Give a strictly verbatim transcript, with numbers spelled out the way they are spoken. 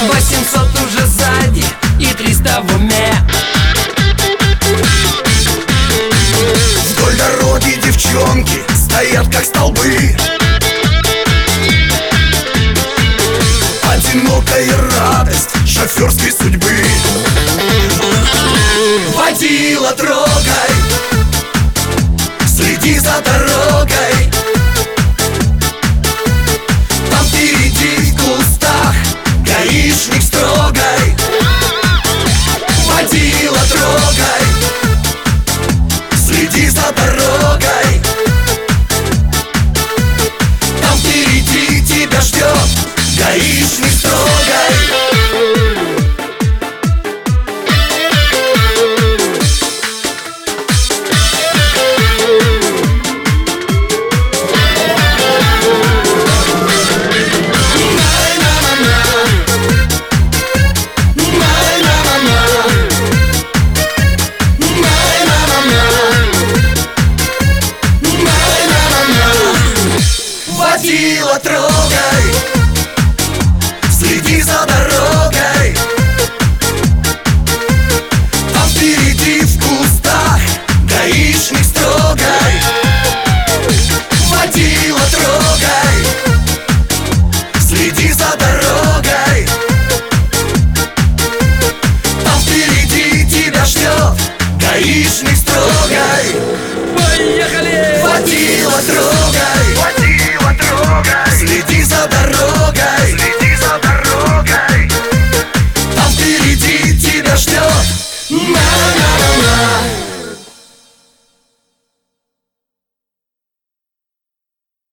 Восемьсот уже сзади и триста в уме. Вдоль дороги девчонки стоят как столбы. Одинокая радость шоферской судьбы. Водила, трогай, следи за дорогой. Там впереди в кустах гаишник строгой. Водила, трогай, следи за дорогой. Там впереди тебя ждет гаишник строгой. Водила, трогай, следи за дорогой. Там впереди в кустах гаишник строгой. Водила, трогай, следи за дорогой. Там впереди тебя ждет гаишник строгой. Поехали! Водила, трогай, водила, трогай, следи за дорогой, следи за дорогой. Там впереди тебя ждет.